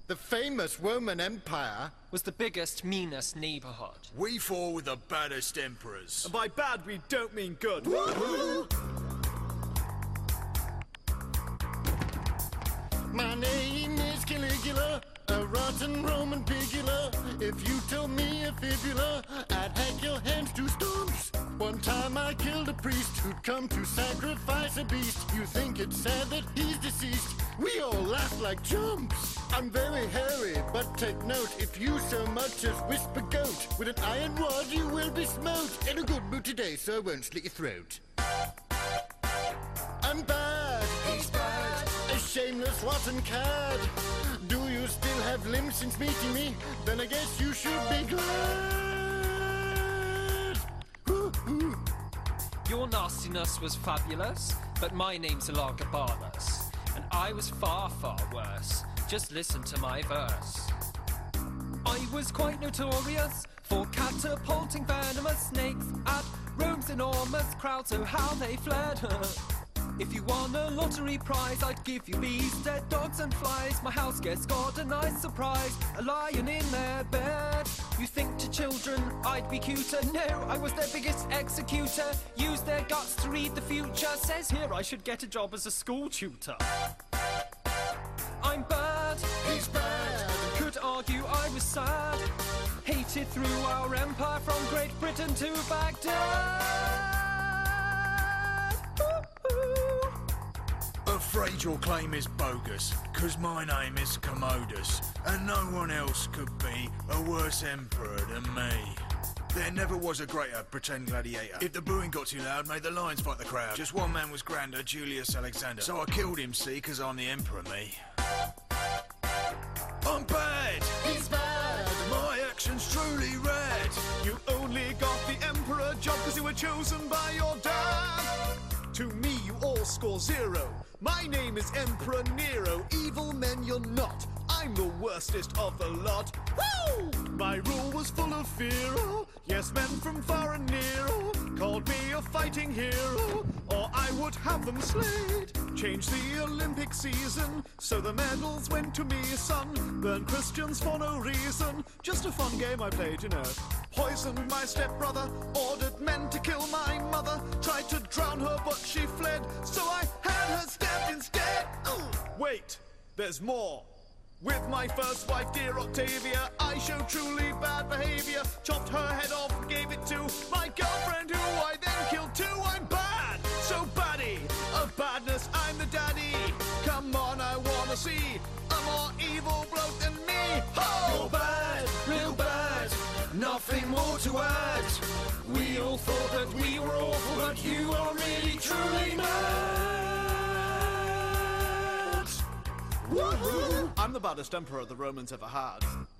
The famous Roman Empire was the biggest, meanest neighborhood. We fought with the baddest emperors. And by bad, we don't mean good. My name is Caligula, a rotten Roman pigula. If you told me a fibula, I'd hack your hands to stumps. One time I killed a priest who'd come to sacrifice a beast. You think it's sad that he's deceased? We all laugh like chumps. I'm very hairy, but take note, if you so much as whisper goat, with an iron rod you will be smote. In a good mood today, so I won't slit your throat. I'm bad. He's bad. A shameless rotten cad. Do you still have limbs since meeting me? Then I guess you should be glad. Ooh. Your nastiness was fabulous, but my name's Elagabalus, and I was far, far worse. Just listen to my verse. I was quite notorious for catapulting venomous snakes at Rome's enormous crowd, so how they fled. If you won a lottery prize, I'd give you bees, dead dogs and flies. My house guests got a nice surprise, a lion in their bed. You think to children I'd be cuter? No, I was their biggest executor. Use their guts to read the future. Says here I should get a job as a school tutor. I'm bad. He's bad. Could argue I was sad. Hated through our empire from Great Britain to Baghdad. Afraid your claim is bogus, 'cause my name is Commodus, and no one else could be a worse emperor than me. There never was a greater pretend gladiator. If the booing got too loud, made the lions fight the crowd. Just one man was grander, Julius Alexander. So I killed him, see, 'cause I'm the emperor, me. I'm bad! He's bad. My action's truly red. You only got the emperor job because you were chosen by your dad. To me, you all score 0. My name is Emperor Nero. Evil men, you're not. I'm the worstest of the lot. Woo! My rule was full of fear. Yes, men from far and near called me a fighting hero, or I would have them slayed. Changed the Olympic season, so the medals went to me, son. Burn Christians for no reason. Just a fun game I played, you know. Poisoned my stepbrother, ordered men to kill my mother. Tried to drown her, but she fled, so I had her stabbed instead. Wait, there's more. With my first wife, dear Octavia, I showed truly bad behavior. Chopped her head off and gave it to my girlfriend, who I then killed too. I'm bad, so baddie. Of badness, I'm the daddy. Come on, I wanna see a more evil bloke than me. Oh! You're bad, real bad, nothing more to add. We all thought that we were awful, but you are really truly mad. Woohoo! I'm the baddest emperor the Romans ever had.